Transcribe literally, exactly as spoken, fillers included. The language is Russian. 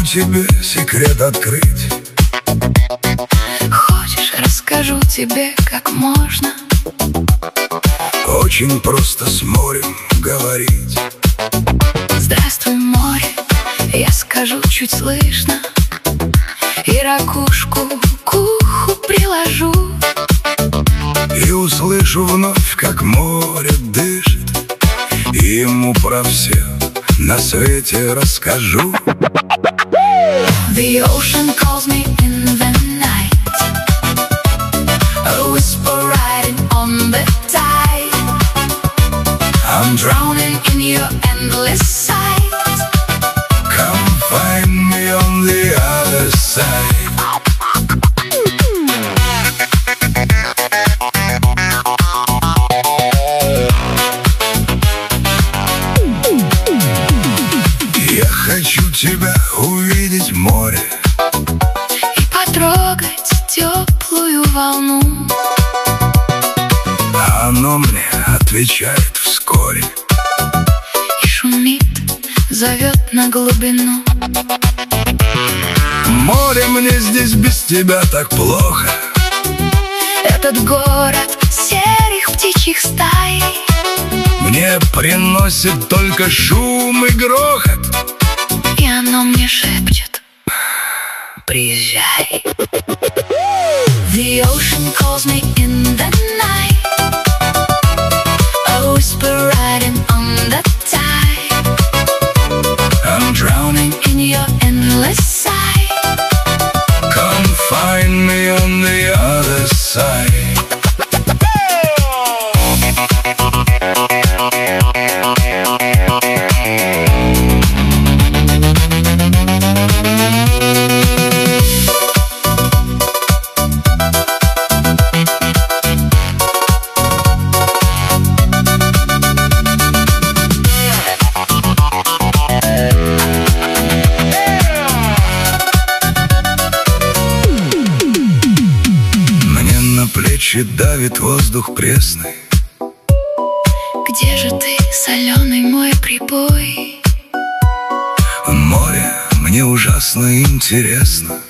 тебе секрет открыть. Хочешь, расскажу тебе, как можно? Очень просто с морем говорить. Здравствуй, море, я скажу чуть слышно, и ракушку к уху приложу, и услышу вновь, как море дышит, и ему про все на свете расскажу. The ocean calls me in the night, a whisper riding on the tide. I'm drowning in your endless sight. Come find me on the other side. Я хочу тебя увидеть в море и потрогать теплую волну. Оно мне отвечает вскоре И шумит, зовет на глубину. Море, мне здесь без тебя так плохо. Этот город серых птичьих стай мне приносит только шум и грохот, и оно мне шепчет: приезжай. The ocean calls me in the night, a whisper riding on the tide. I'm drowning In your endless sight. Come find me on the other side. Плечи давит воздух пресный. Где же ты, соленый мой прибой? Море, мне ужасно интересно.